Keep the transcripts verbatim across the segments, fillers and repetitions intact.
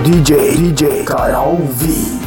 D J, D J Carol V.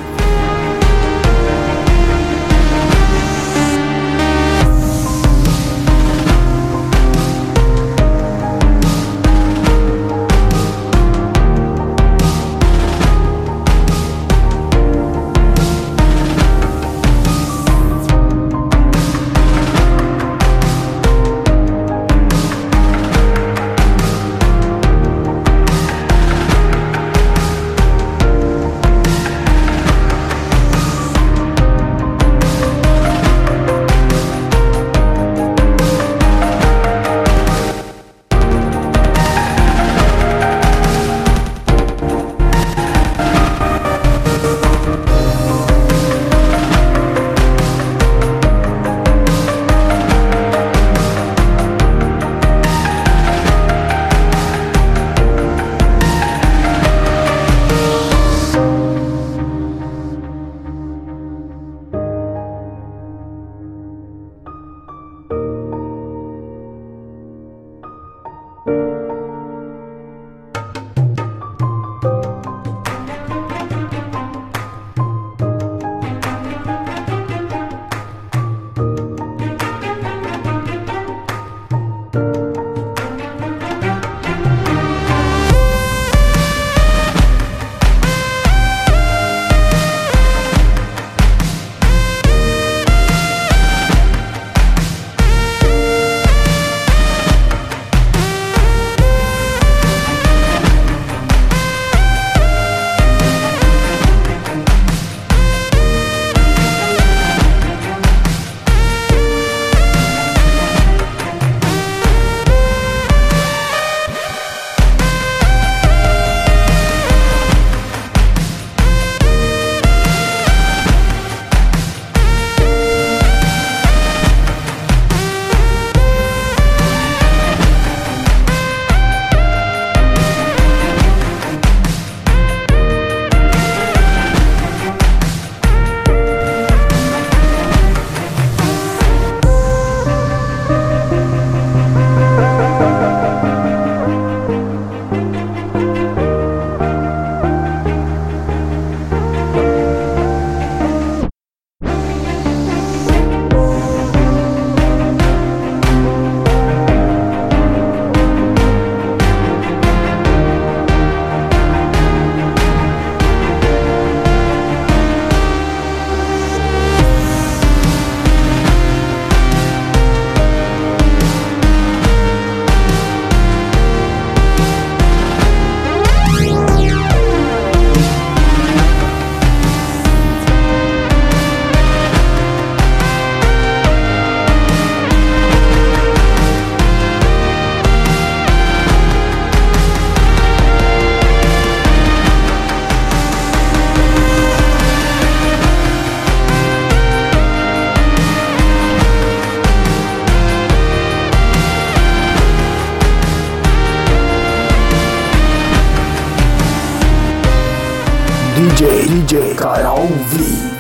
D J, D J Carol V.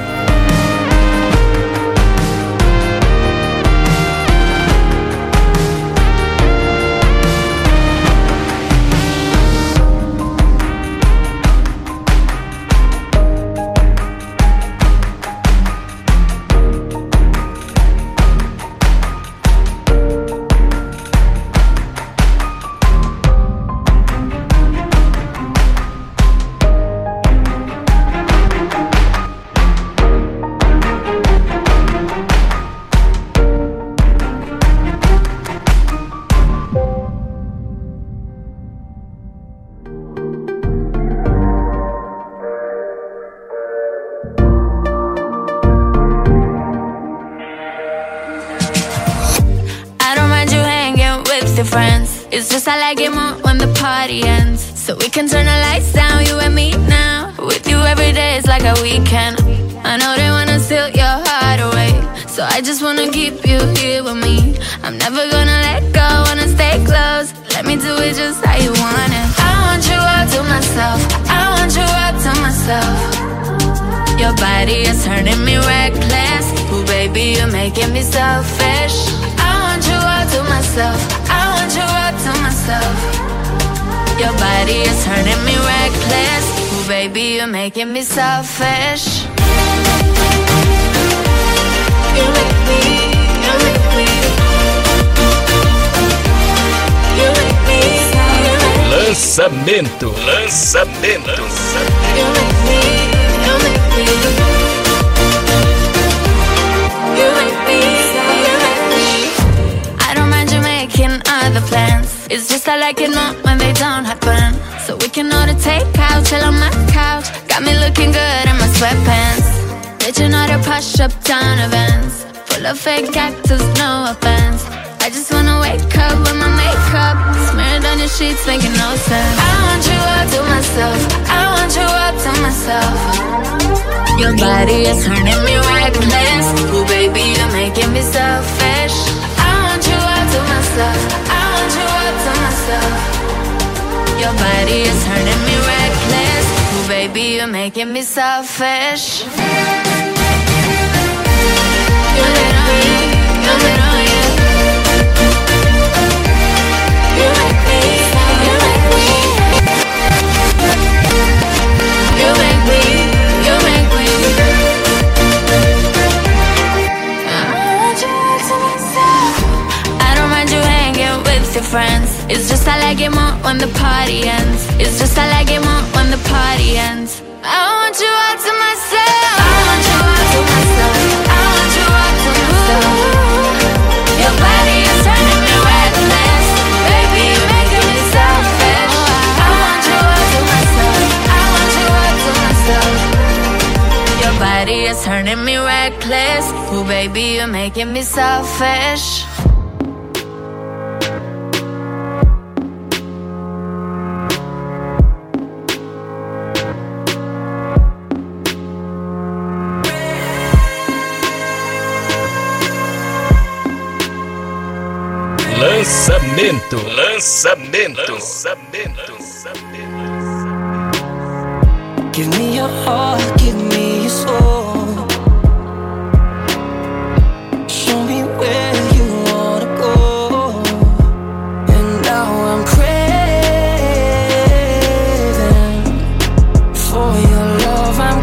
Friends. It's just I like it more when the party ends. So we can turn the lights down, you and me now. With you every day is like a weekend. I know they wanna steal your heart away, so I just wanna keep you here with me. I'm never gonna let go, wanna stay close. Let me do it just how you want it. I want you all to myself, I want you all to myself. Your body is turning me reckless. Ooh baby, you're making me selfish. I want you all to myself, I want you all to myself. Your body is turning me reckless. baby, you're making me selfish. You make me, you make me, you make me, you make me. Lançamento, lançamento. You make me, you make me, you make me, you make me. I don't mind you making other plans. It's just I like it more when they don't happen. So we can order takeout, chill on my couch. Got me looking good in my sweatpants. Did you know they're push up down events? Full of fake actors, no offense. I just wanna wake up with my makeup smeared on your sheets, making no sense. I want you all to myself, I want you all to myself. Your body is turning me reckless. Ooh baby, you're making me selfish. I want you all to myself, I want you all to myself. Your body is turning me reckless. Ooh baby, you're making me selfish. You lit on you, you lit on you. You make me, you make me. You make me, you make me. I want you all to myself. I don't mind you hanging with your friends. It's just I like it more when the party ends. It's just I like it more when the party ends. I want you all to myself. I want you all to myself. I want you all to myself. Your body is turning me reckless. Baby, you're making me selfish. I want you all to myself. I want you all to myself. Your body is turning me reckless. Ooh, baby, you're making me selfish. Lançamento, lançamento, lançamento. Give me your heart, give me your soul. Show me where you wanna go. And now I'm craving for your love, I'm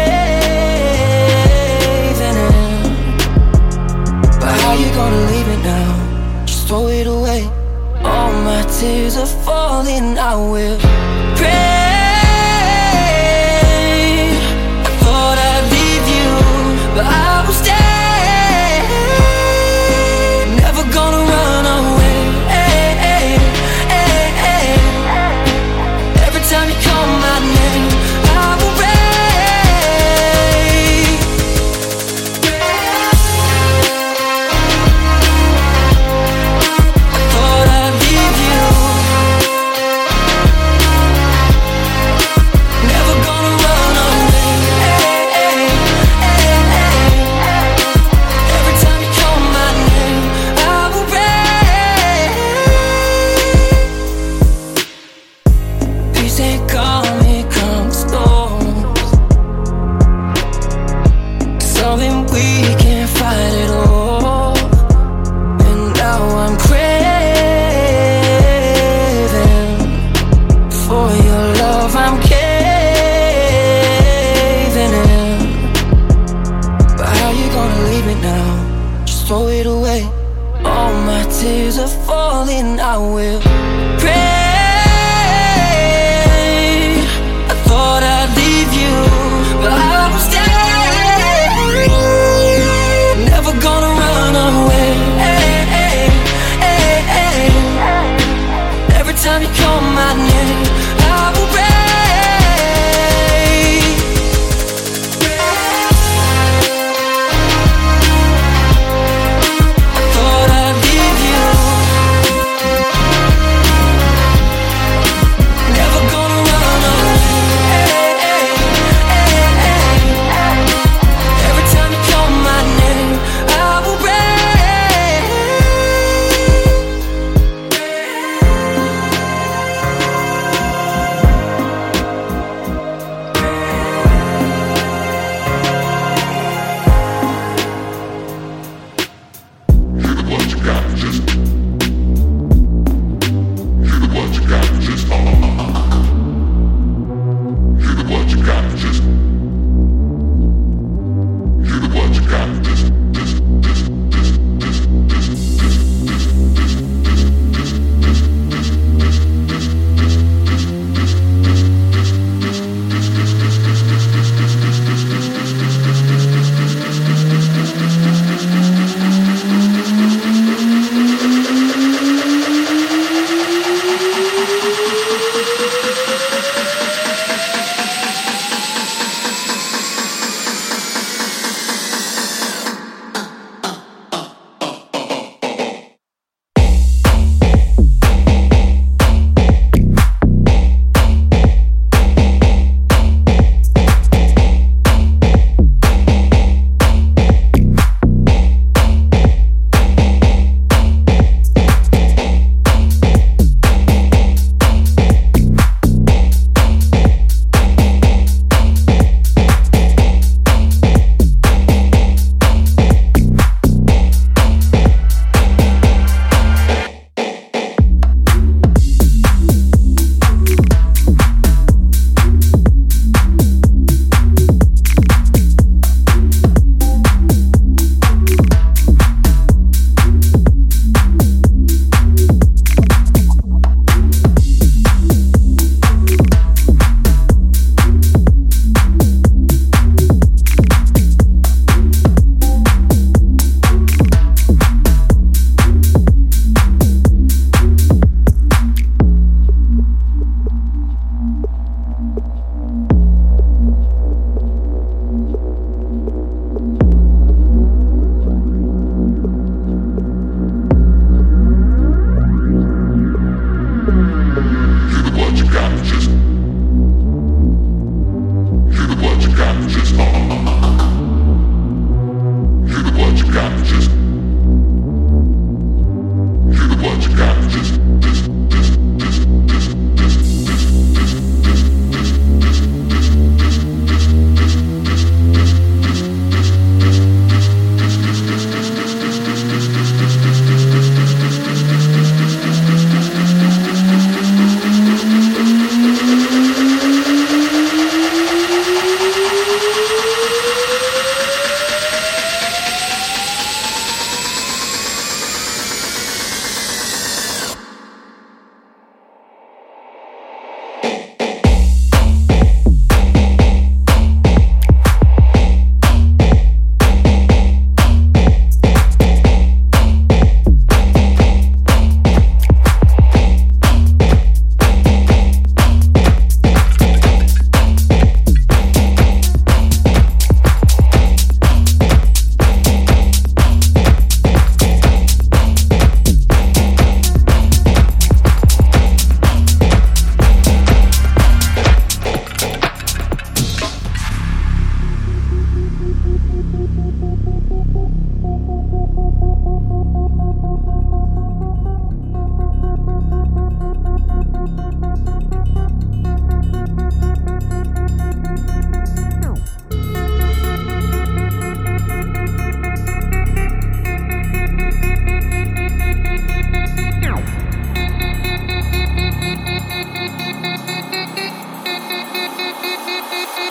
caving in. But how you gonna leave it now? Throw it away. All my tears are falling, I will pray. I thought I'd leave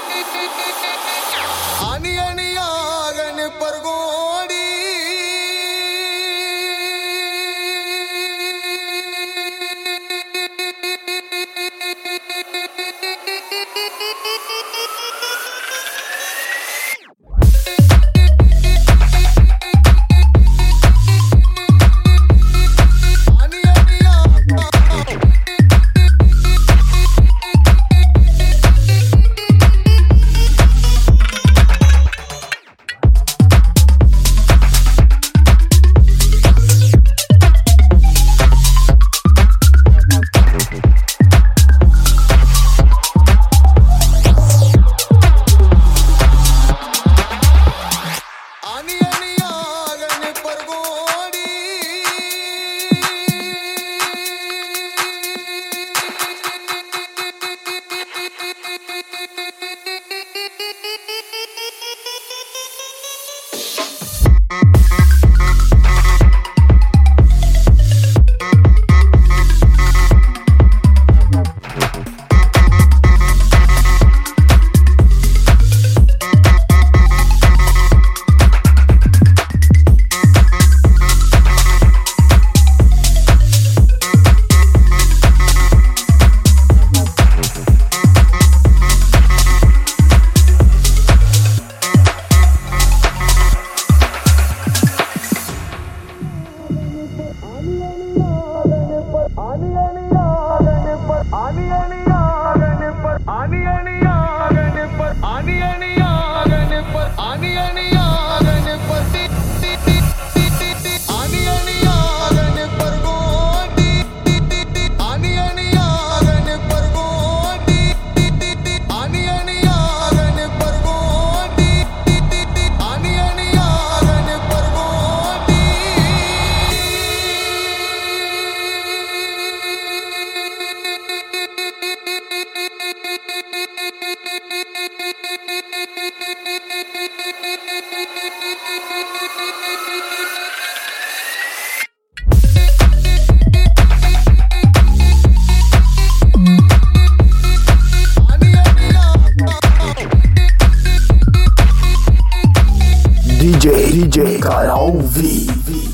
आनी आनी आगन पर गोड़ी D J Carol V.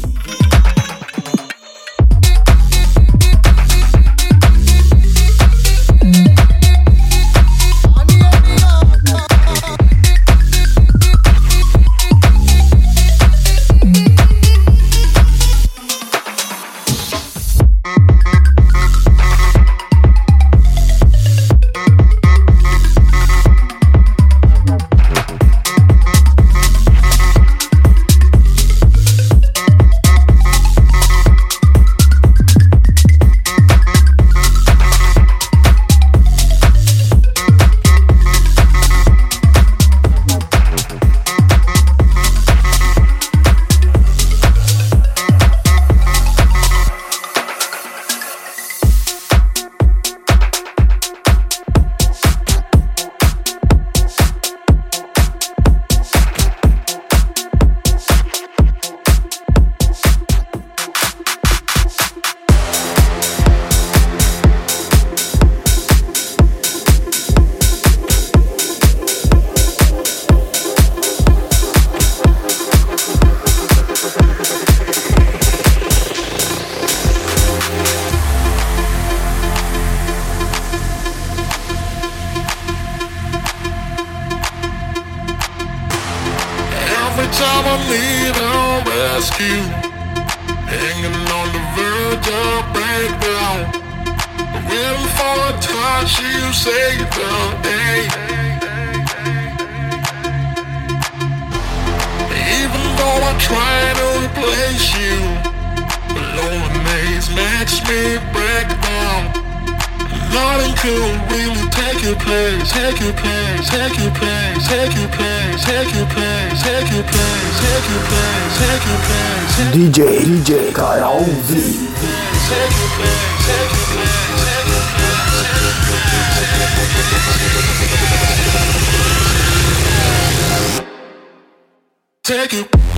Time I need a rescue, hanging on the verge of breakdown, waiting for a touch, you save the day. Even though I try to replace you, loneliness makes me break down. Nothing could really take your place, take your place, take your place, take your place, take your place, take your place, take your place, take your place. D J D J Carol V. Take your place, take your place, take your place, take your place. Take your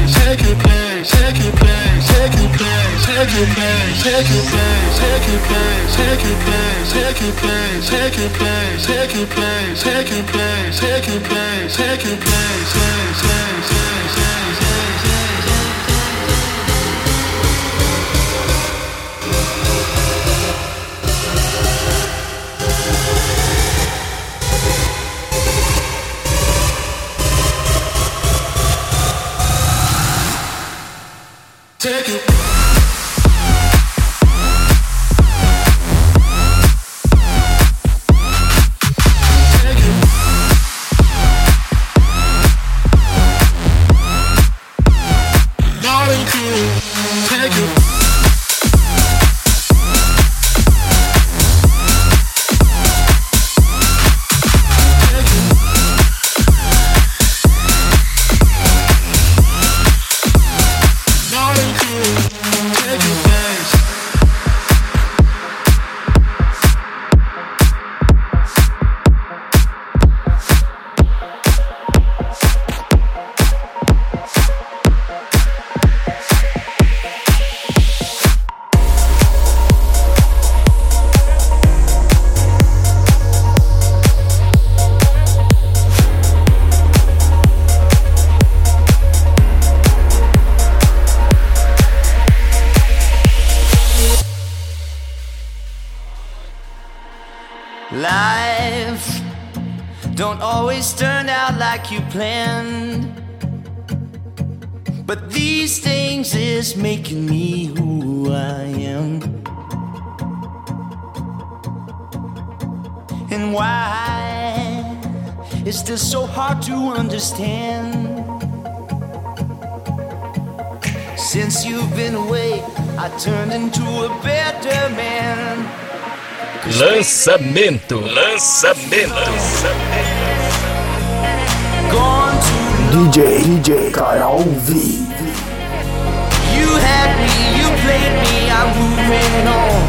take your place, take your place, take your place, take your place, take your place, take your place, take your place, take your place, take your place, take your place, take your place, take your place, take your place, place, place, place, place, place. Take it. Life don't always turn out like you planned, but these things is making me who I am. And why is this so hard to understand? Since you've been away, I turned into a better man. Lançamento, lançamento. D J, D J Carol V. You had me, you played me, I'm moving on.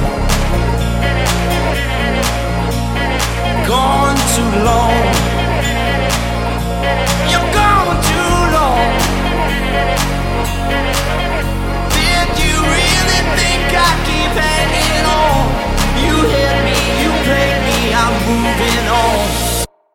Gone too long. You're gone too long. Did you really think I keep hanging on? You hit me, you played me, I'm moving on.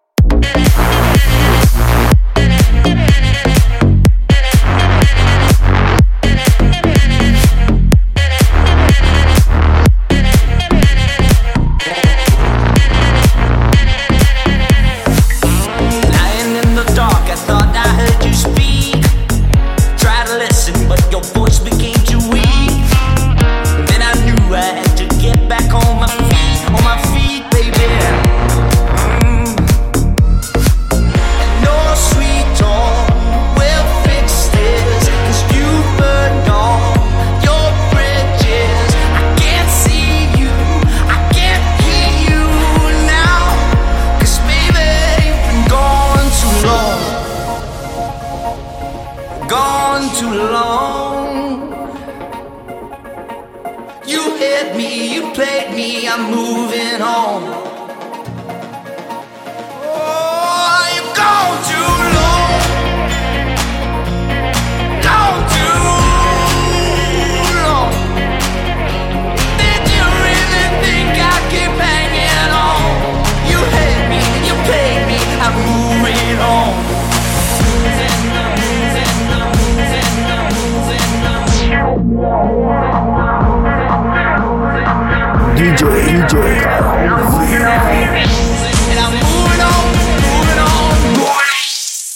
D J, D J Carol V. And I'm moving on, moving on.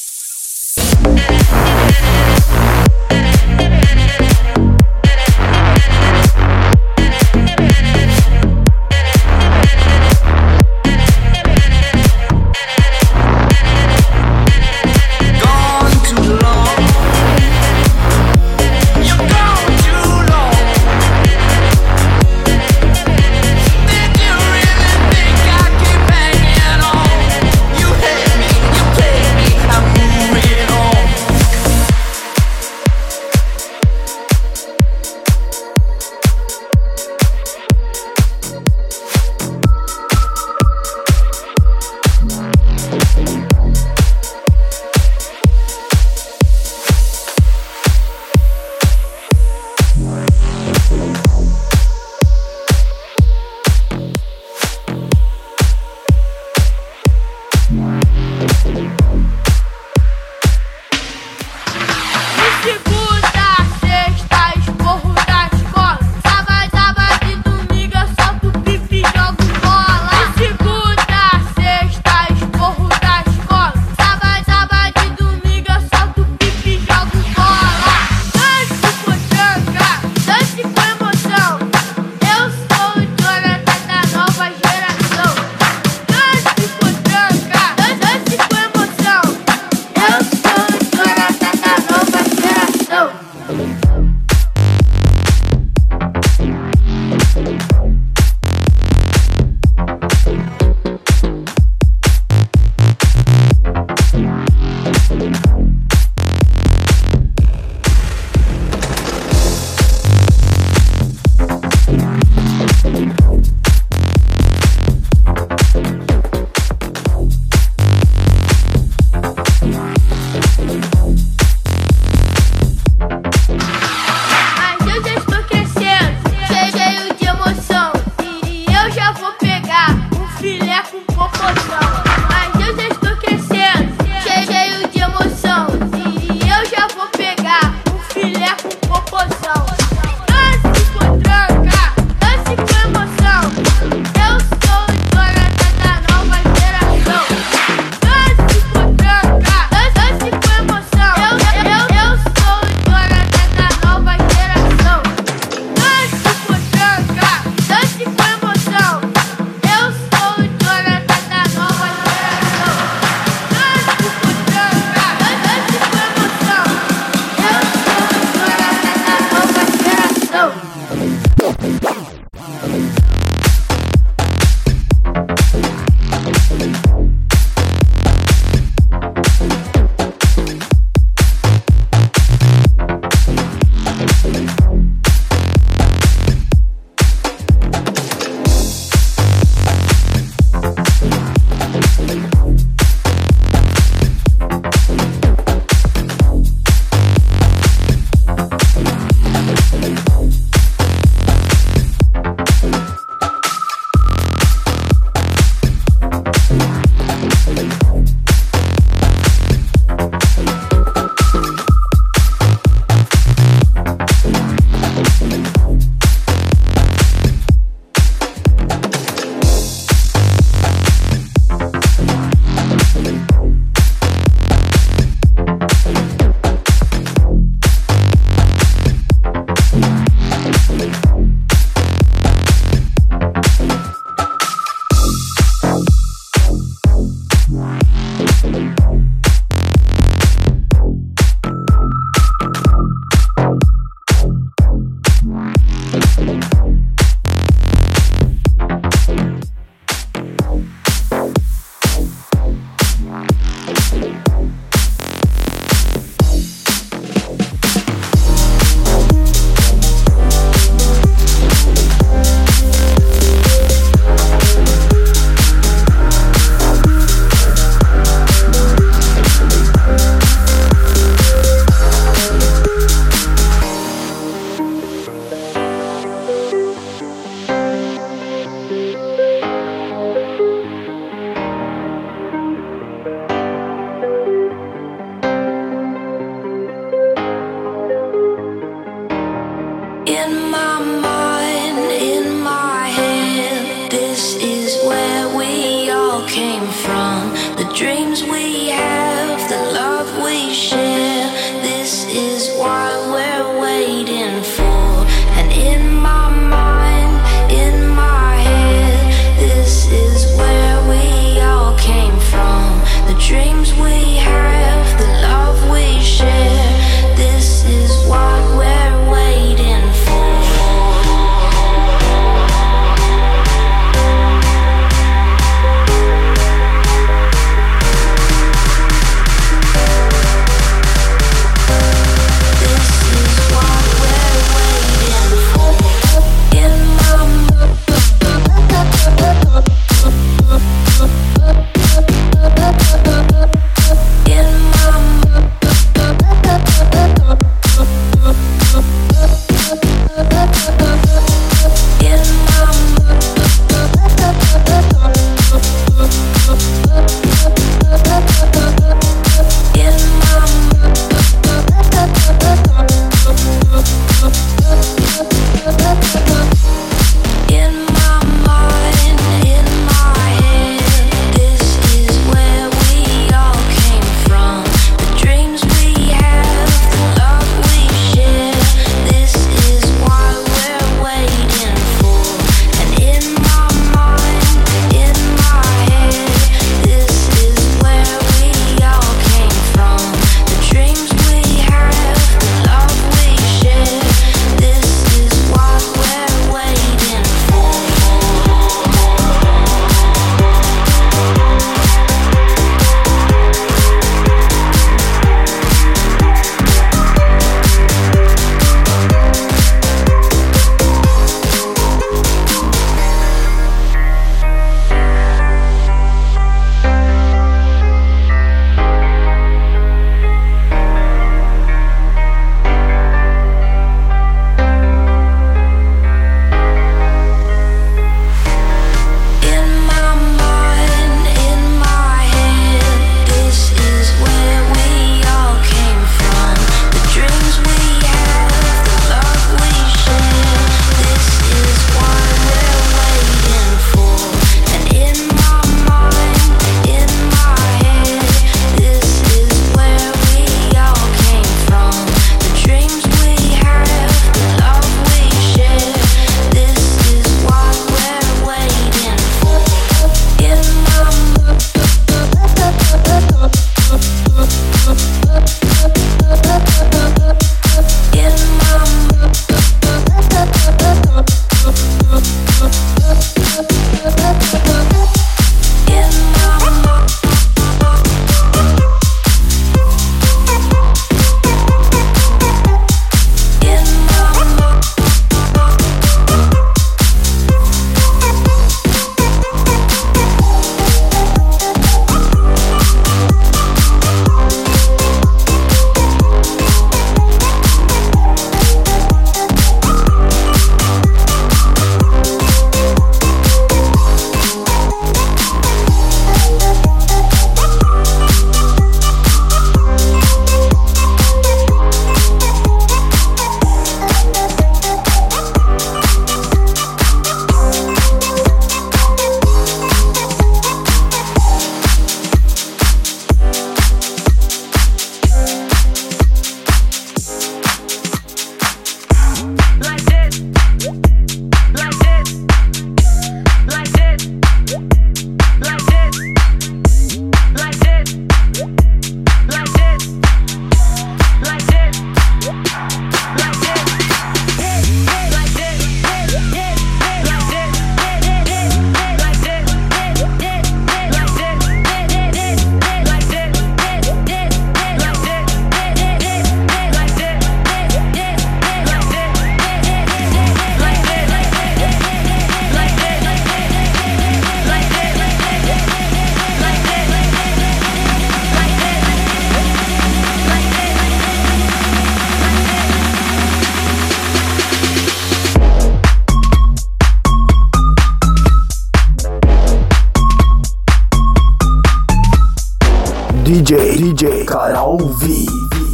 quer ouvir.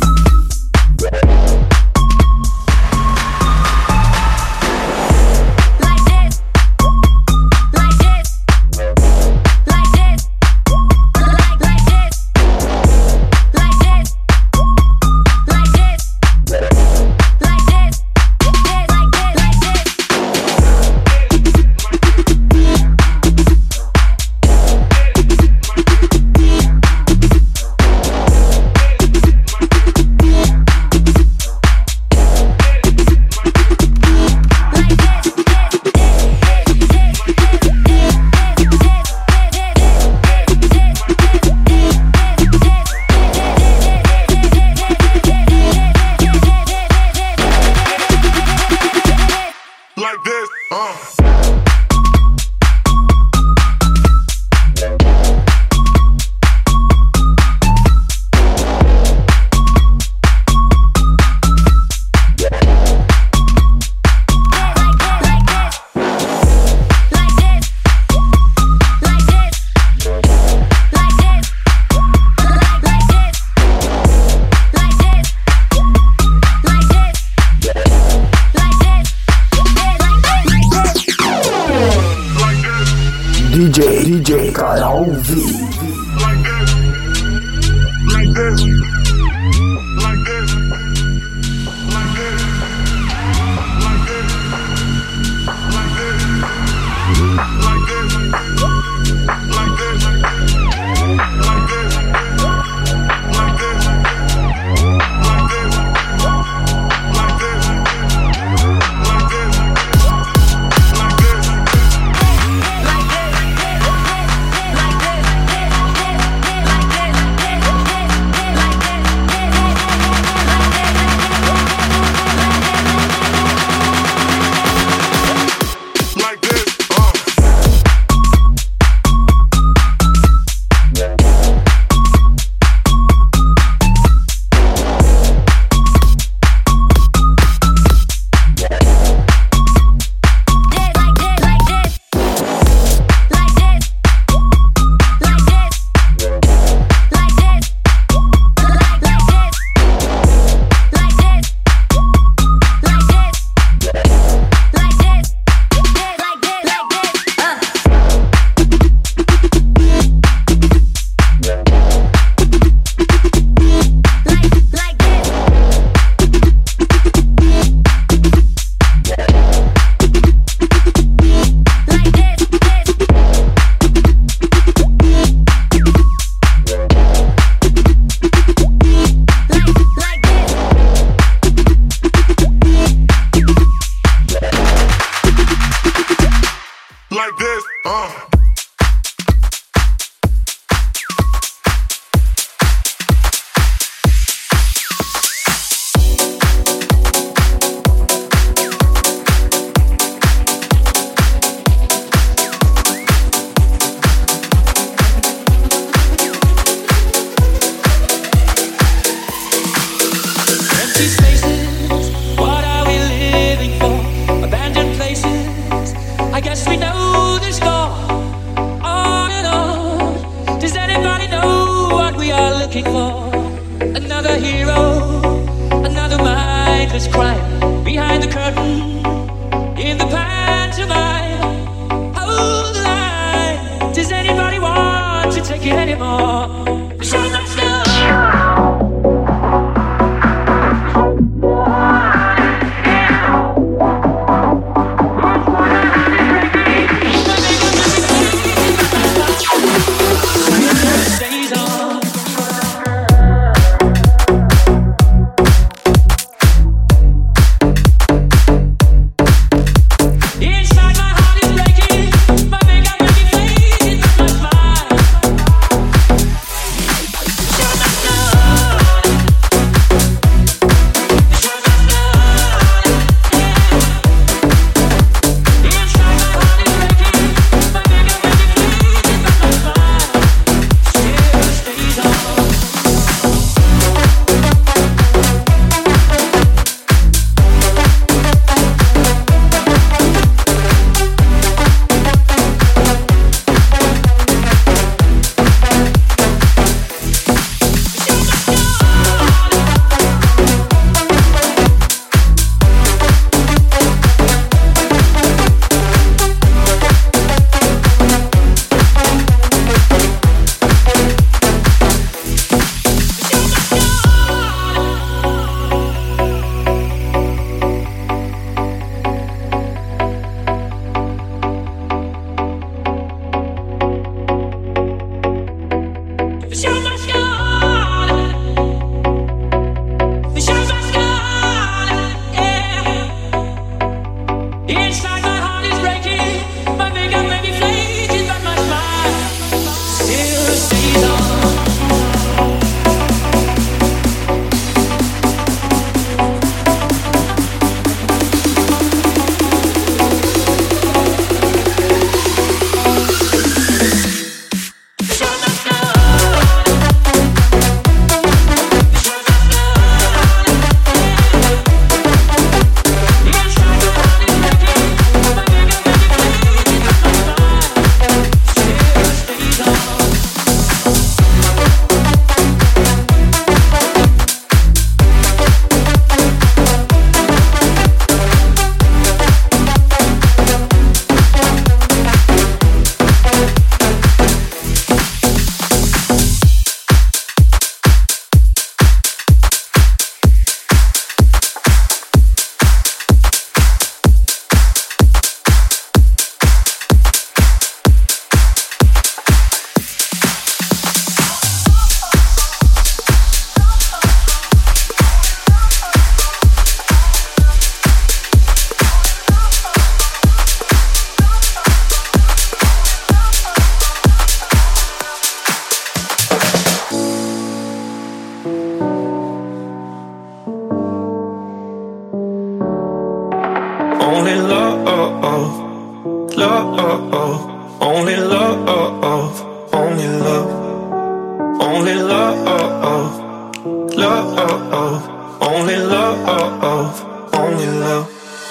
D J, D J, Carol V. Like this, like this, like this, like this, like this, like this, like this, like this, like this, like this, like this, like this, like this. Like this, uh. Empty spaces, what are we living for? Abandoned places, I guess we know the score. On and on, does anybody know what we are looking for? Another hero, another mindless crime. Behind the curtain, in the pantomime. Hold the line, does anybody want to take it anymore? So let's go. love, love, only love, only love, only love, love, only love, only love.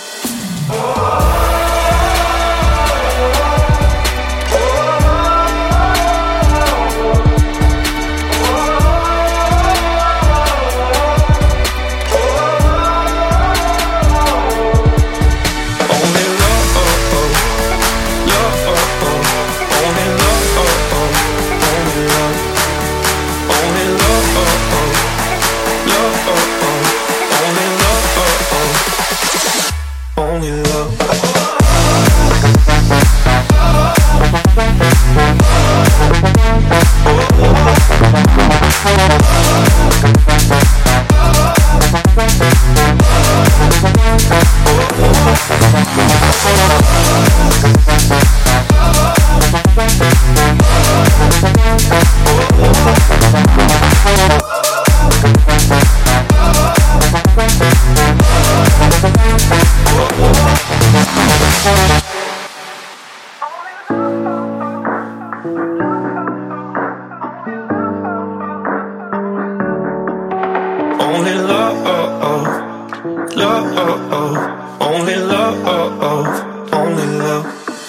Only love, love, only love, only love.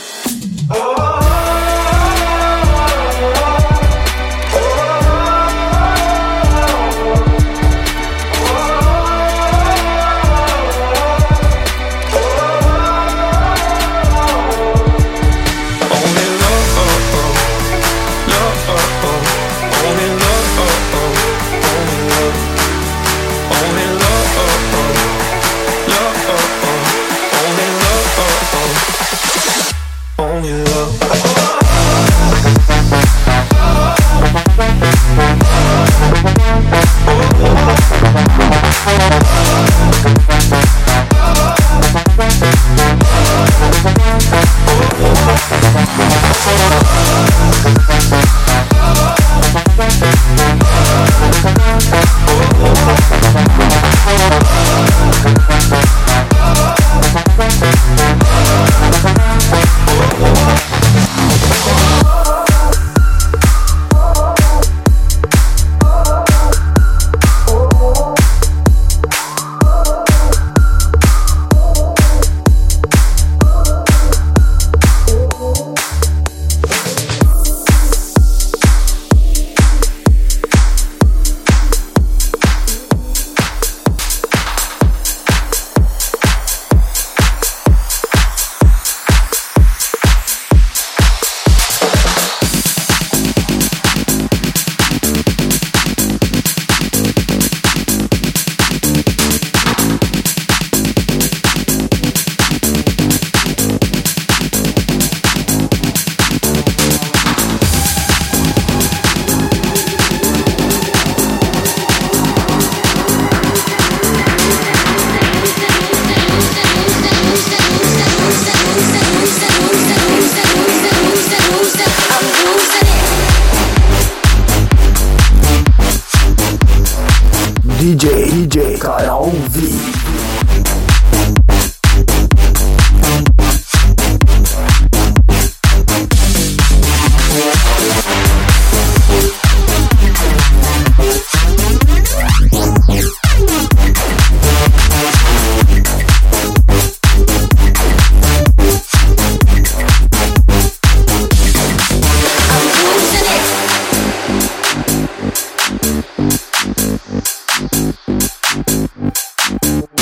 D J, D J Carol V. I'm losing it.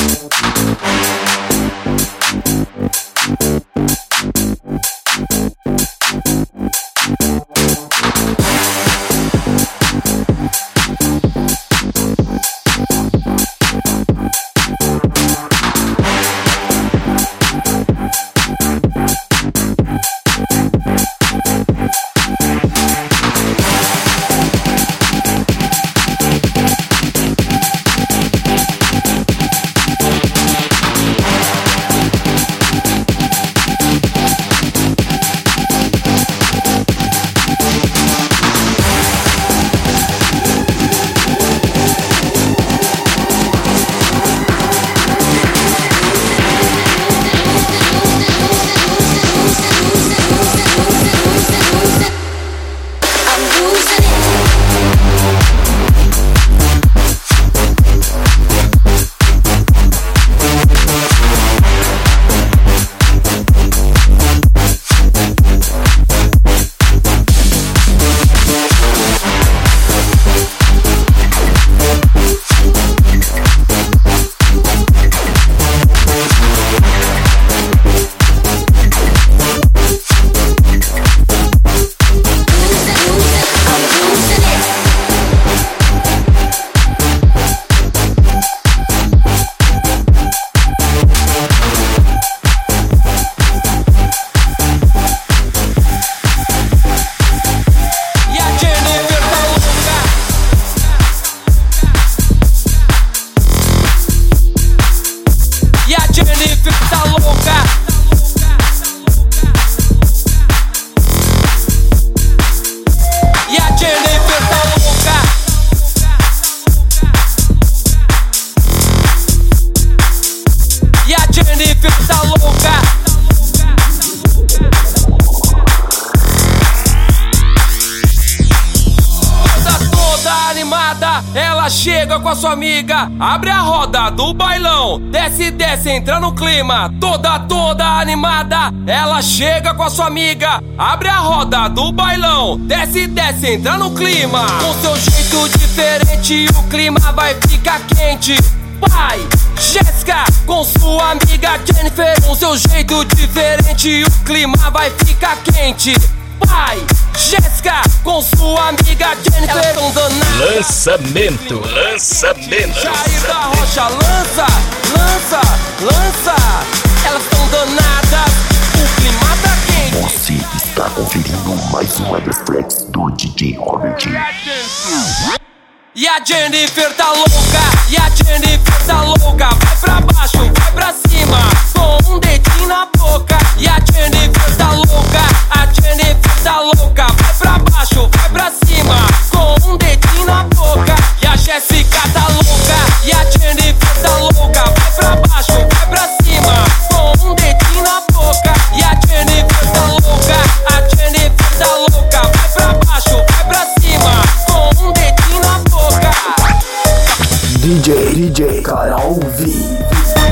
chega com a sua amiga, abre a roda do bailão. Desce, desce, entra no clima, toda, toda animada. Ela chega com a sua amiga, abre a roda do bailão. Desce, desce, entra no clima. Com seu jeito diferente, o clima vai ficar quente. Vai, Jéssica, com sua amiga Jennifer. Com seu jeito diferente, o clima vai ficar quente. Vai, Jéssica, com sua amiga Jennifer. Elas tão danadas. Lançamento, lançamento. Jair da Rocha, lança, lança, lança. Elas tão danadas, o clima tá quente. Você está conferindo mais uma das tracks do D J Robert. E a Jennifer tá louca, e a Jennifer tá louca. Vai pra baixo, vai pra cima, com um dedinho na boca. E a Jennifer tá louca, a Jennifer tá louca. Vai pra baixo, vai pra cima, com um dedinho na boca. E a Jéssica tá louca, e a Jennifer tá louca. Vai pra baixo, vai pra cima, com um dedinho na boca. E a Jennifer tá louca, a Jennifer tá louca. Vai pra baixo, vai pra cima, com um dedinho na boca. D J, D J Carol V.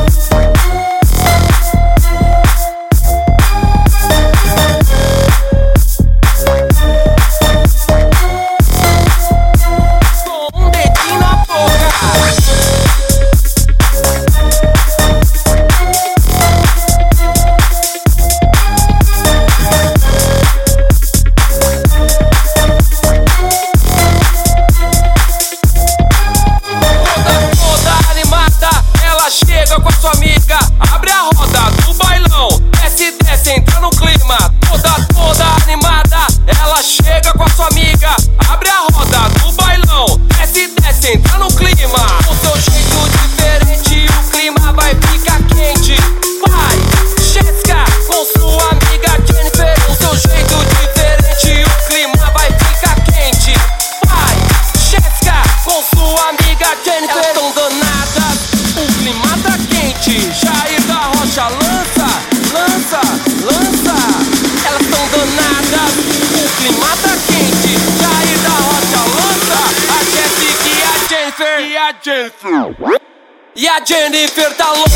E a Jennifer tá louca.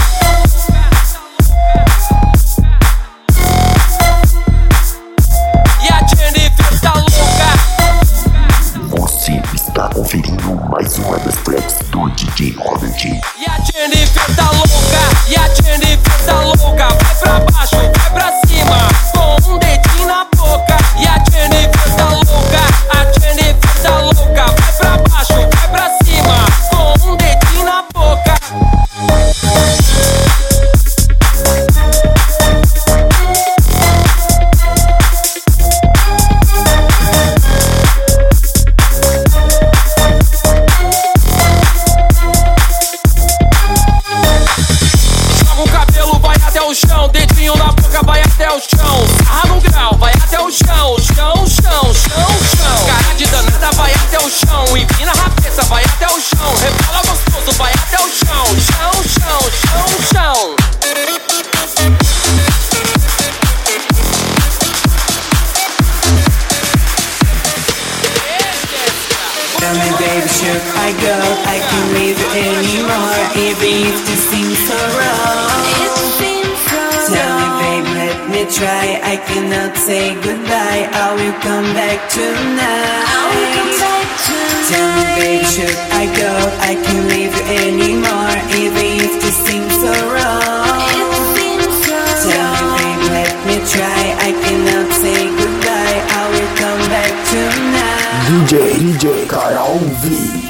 E a Jennifer tá louca. Você está conferindo mais uma das tracks do D J Robert. E a Jennifer tá louca, e a Jennifer tá louca. Vai pra baixo, vai pra cima, com um dedinho na boca. E a Jennifer tá louca, a Jennifer tá louca. Vai pra baixo, vai pra cima, com um dedinho na boca. Joga o cabelo, vai até o chão, dedinho na boca, vai até o chão. Sarra no grau, vai até o chão, chão, chão, chão, chão. Cara de danada, vai até o chão. Empina a rabeça, vai até o chão. Rebola gostoso, vai até o chão, chão, chão, chão, chão. Tell me baby, should I go? I can't leave you anymore, even if this seems so wrong. Tell me babe, let me try, I cannot say goodbye, I will come back tonight. Tell me baby, should I go? I can't leave you anymore, even if this seems so wrong. Tell me babe, let me try, I cannot say goodbye, I will come back tonight. D J, D J Carol V.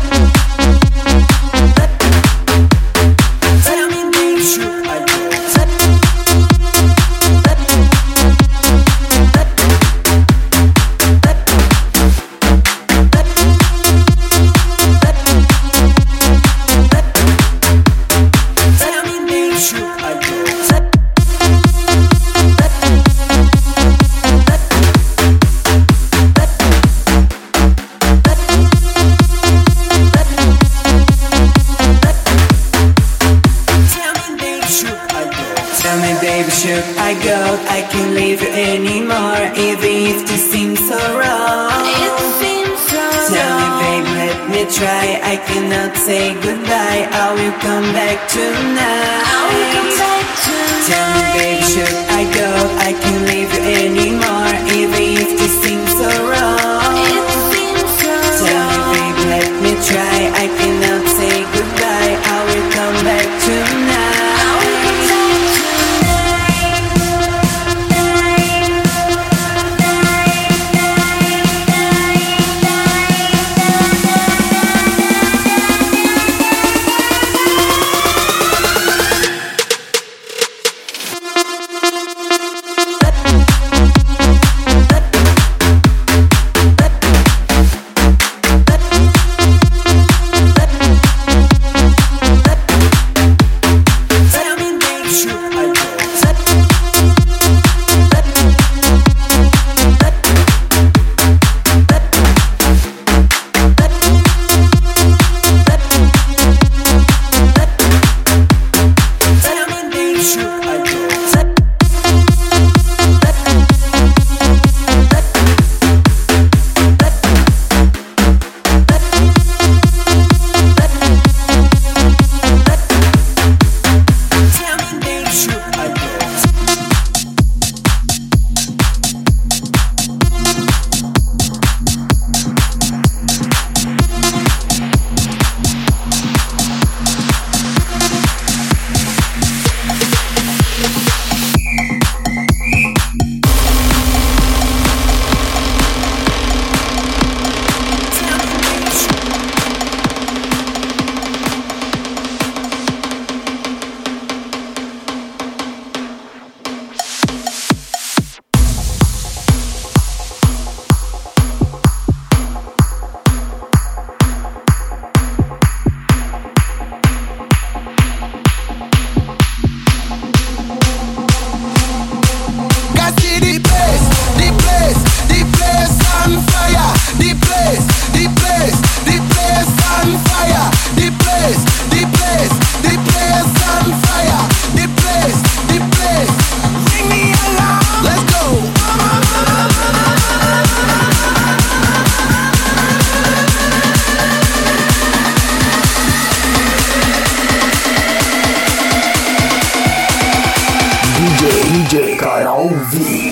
Tell me baby, should I go? got, I can't leave you anymore, even if this seems so wrong. It seems so Tell wrong. me babe, let me try, I cannot say goodbye, I will come back tonight. I will come back tonight. Tell me babe, should I go, I can't leave you anymore, even if this seems so wrong. It seems so Tell wrong. me babe, let me try, I cannot say goodbye, I will come back tonight. I will come back tonight. D J Carol V.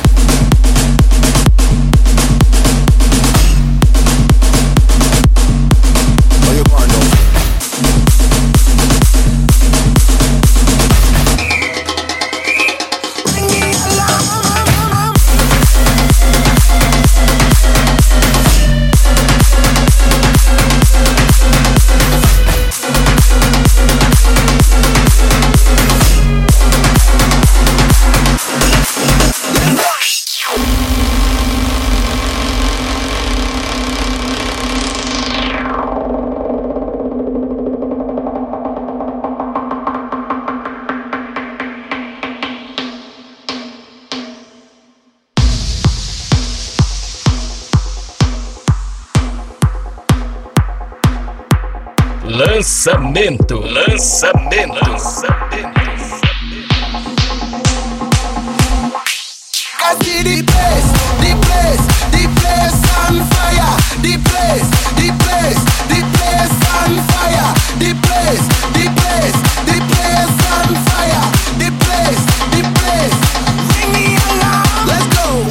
Lançamento, lançamento, lançamento. I see the place, the place, the place on fire. The place, the place, the place on fire. The place, the place, the place on fire. The place, the place. Ring the alarm. Let's go.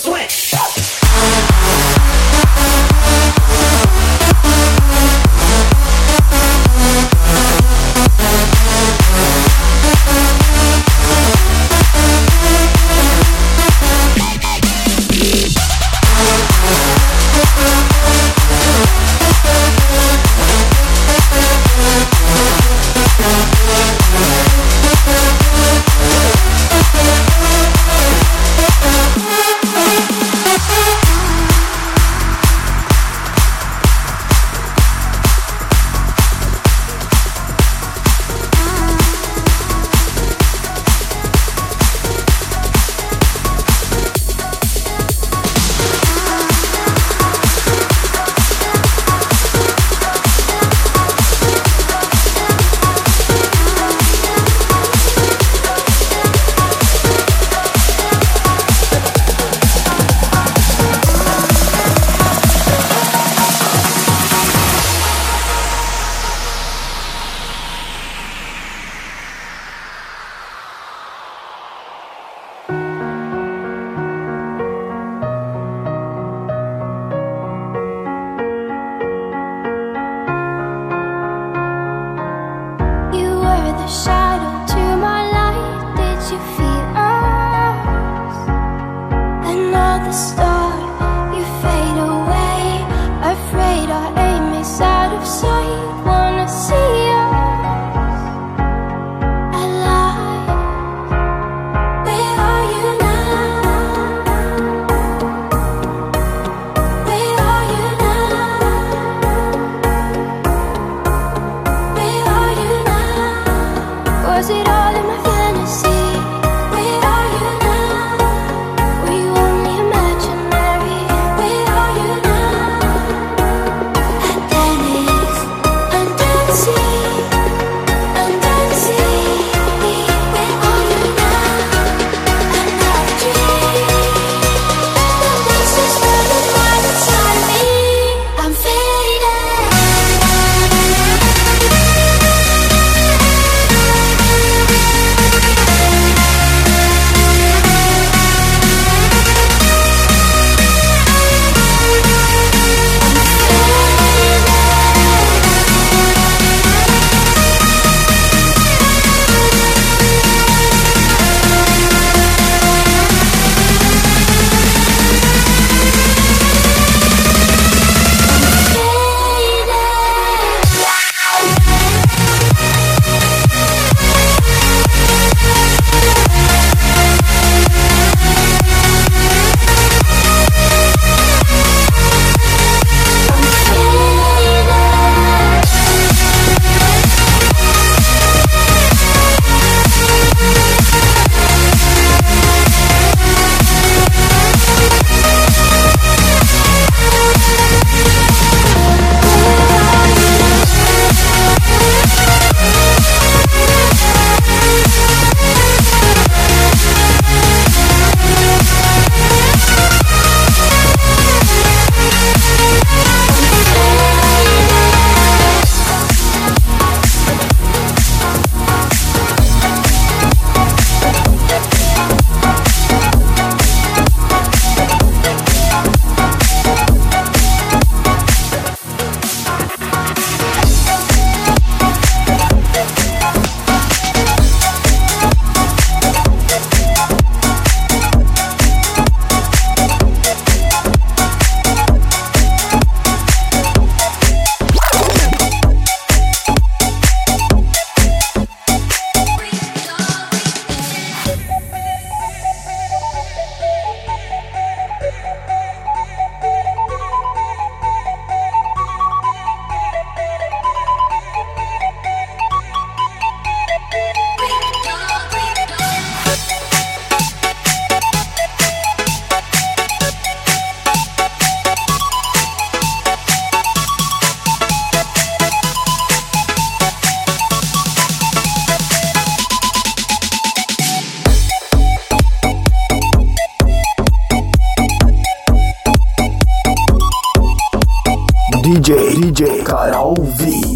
D J, D J Carol V.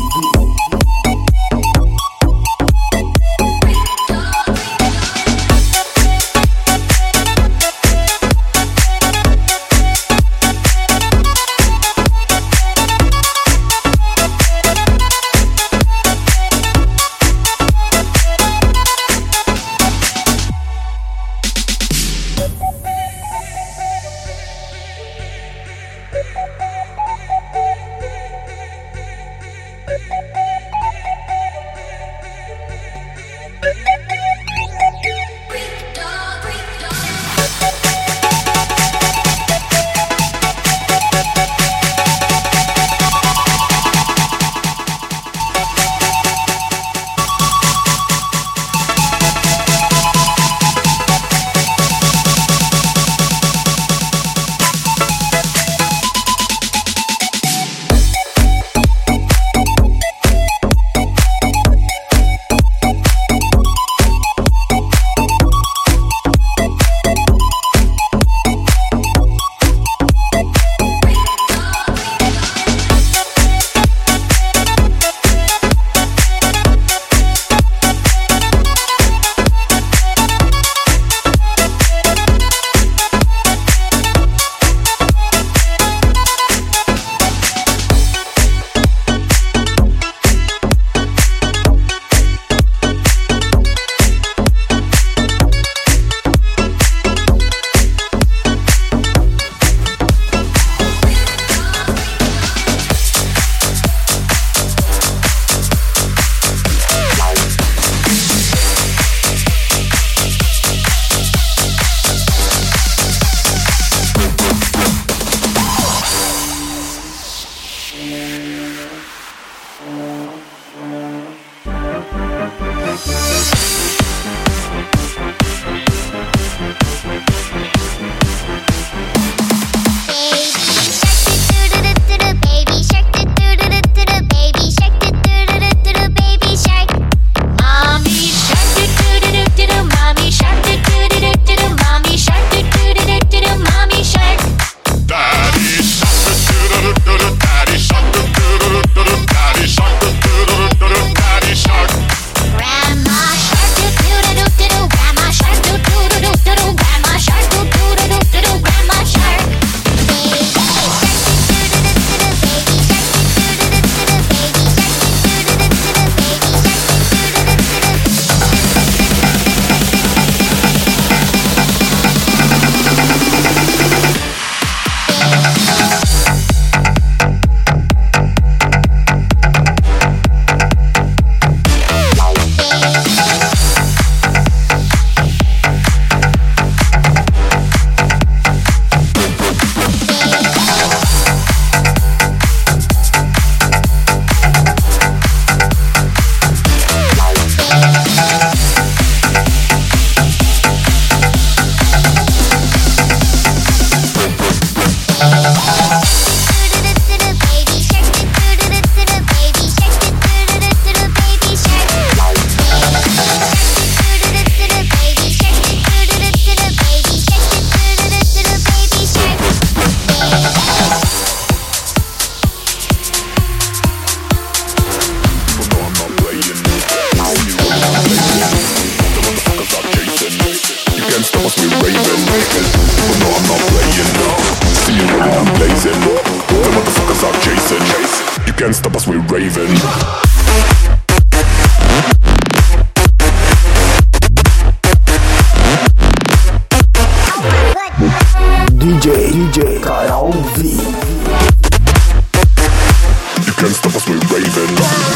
blazing. The motherfuckers are chasing. You can't stop us, we're raving. D J, D J Karol V. You can't stop us, we're raving.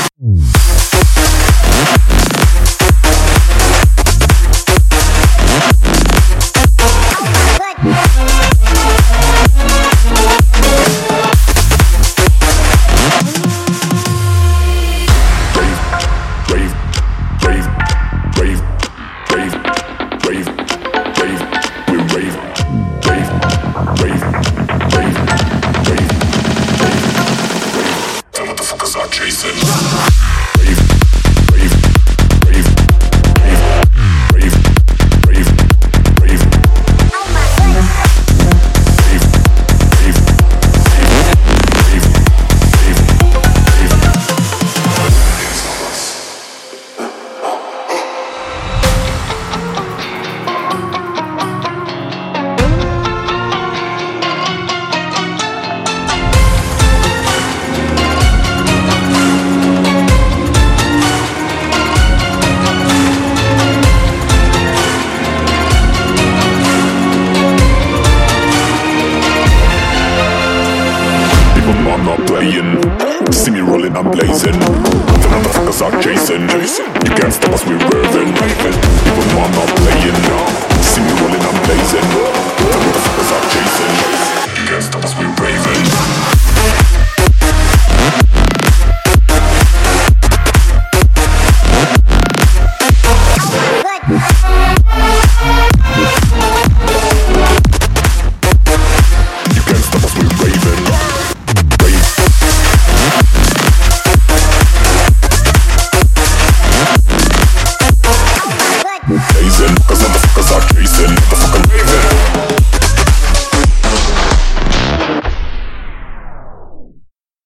See me rolling, I'm blazing. The motherfuckers are chasing. You can't stop us, we're raving. People know I'm not playing now.